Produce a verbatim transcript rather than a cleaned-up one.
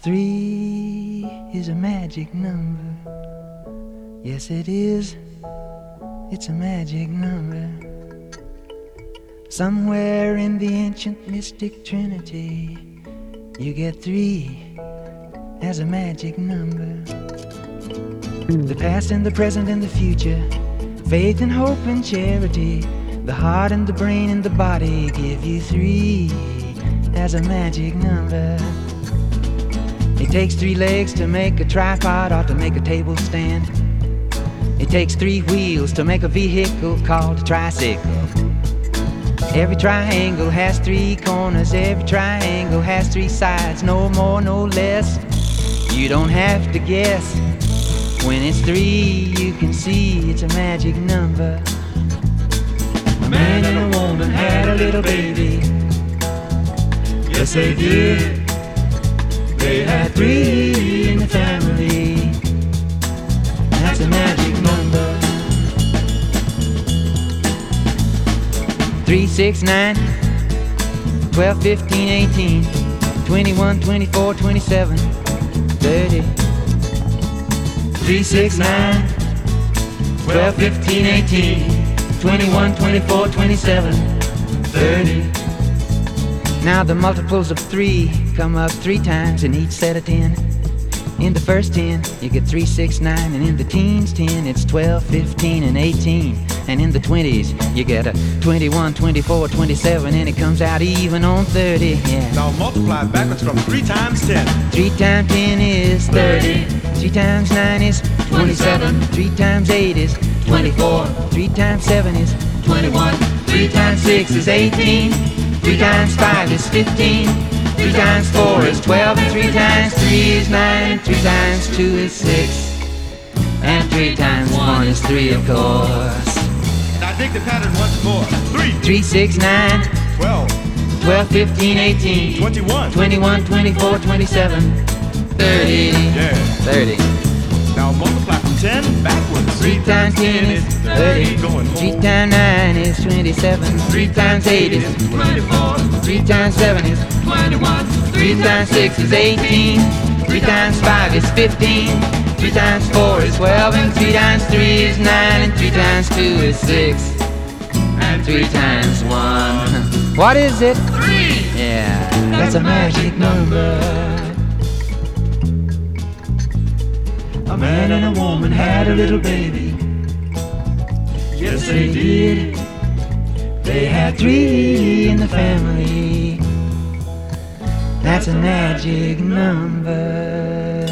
Three is a magic number. Yes, it is. It's a magic number. Somewhere in the ancient mystic trinity, you get three as a magic number. The past and the present and the future, faith and hope and charity, the heart and the brain and the body give you three as a magic number. It takes three legs to make a tripod or to make a table stand. It takes three wheels to make a vehicle called a tricycle. Every triangle has three corners, every triangle has three sides, no more, no less. You don't have to guess. When it's three, you can see it's a magic number. A man and a woman had a little baby. Yes, they did. They had three in the family. That's a magic number. Three, six, nine, twelve, fifteen, eighteen, twenty-one, twenty-four, twenty-seven, thirty. Three, six, nine, twelve, fifteen, eighteen, twenty-one, twenty-four, twenty-seven, thirty. Now the multiples of three come up three times in each set of ten. In the first ten, you get three, six, nine, and in the teens ten, it's twelve, fifteen, and eighteen. And in the twenties, you get a twenty-one, twenty-four, twenty-seven, and it comes out even on thirty, yeah. Now multiply backwards from three times ten. Three times ten is thirty. Three times nine is twenty-seven. Three times eight is twenty-four. Three times seven is twenty-one. Three times six is eighteen. Three times five is fifteen. Three times four is twelve. And three times three is nine. And three times two is six. And three times one is three, of course. Now dig the pattern once more. Three. Three, six, nine. Twelve. Twelve, fifteen, eighteen. Twenty-one. Twenty-one, twenty-four, twenty-seven. Thirty. Yeah. Thirty. Now multiply from ten backwards. Three times ten is thirty. Going Three home. times nine is twenty-seven. Three times eight is twenty-four. three times seven is twenty-one. three times six is eighteen. Three times five is fifteen. Three times four is twelve. And three times three is nine. And three times two is six. And three times one. What is it? Three. Yeah, that's a magic number. A man and a woman had a little baby. Yes, they did. They had three in the family. That's a magic number.